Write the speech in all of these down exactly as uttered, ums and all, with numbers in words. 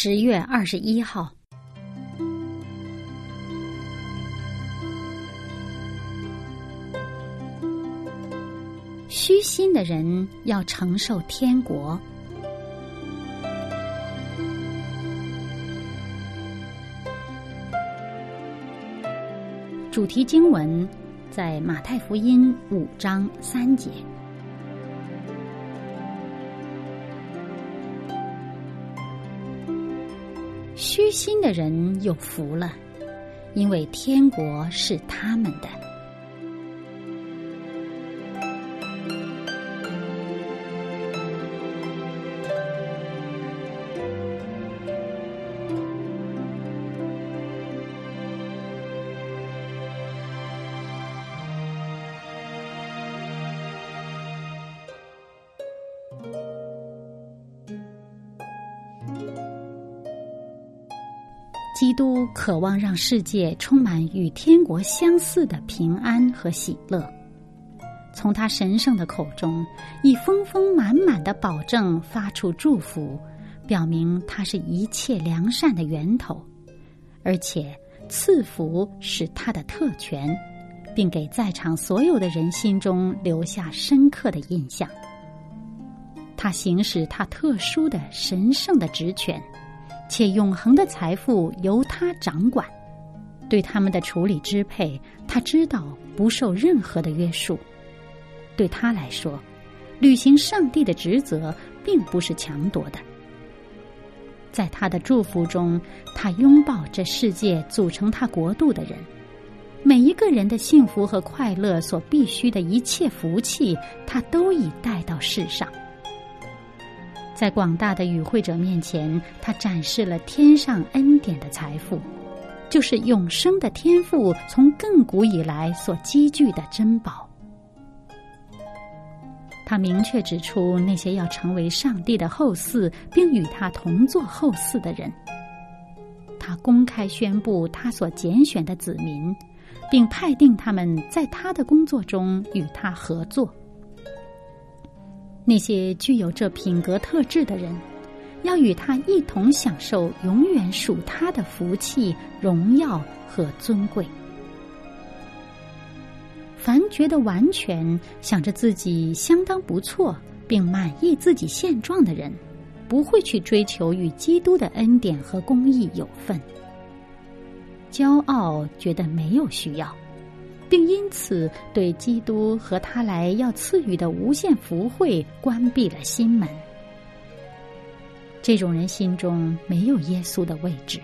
十月二十一号，虚心的人要承受天国。主题经文在马太福音五章三节。虚心的人有福了，因为天国是他们的。基督渴望让世界充满与天国相似的平安和喜乐，从他神圣的口中以丰丰满满的保证发出祝福，表明他是一切良善的源头，而且赐福是他的特权，并给在场所有的人心中留下深刻的印象。他行使他特殊的神圣的职权，且永恒的财富由他掌管，对他们的处理支配，他知道不受任何的约束。对他来说，履行上帝的职责并不是强夺的。在他的祝福中，他拥抱这世界组成他国度的人，每一个人的幸福和快乐所必须的一切福气，他都已带到世上。在广大的与会者面前，他展示了天上恩典的财富，就是永生的天父从亘古以来所积聚的珍宝。他明确指出那些要成为上帝的后嗣并与他同作后嗣的人。他公开宣布他所拣选的子民，并派定他们在他的工作中与他合作。那些具有这品格特质的人，要与他一同享受永远属他的福气、荣耀和尊贵。凡觉得完全想着自己相当不错，并满意自己现状的人，不会去追求与基督的恩典和公义有份。骄傲觉得没有需要，并因此对基督和他来要赐予的无限福惠关闭了心门。这种人心中没有耶稣的位置。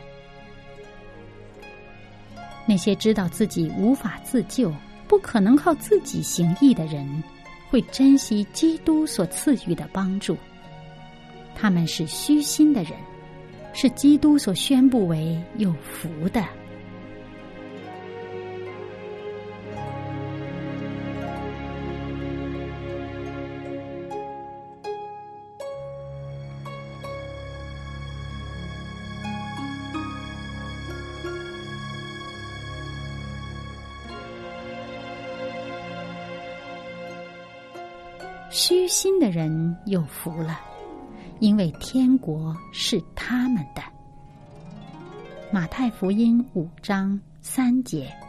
那些知道自己无法自救，不可能靠自己行义的人，会珍惜基督所赐予的帮助。他们是虚心的人，是基督所宣布为有福的。虚心的人有福了，因为天国是他们的。马太福音五章三节。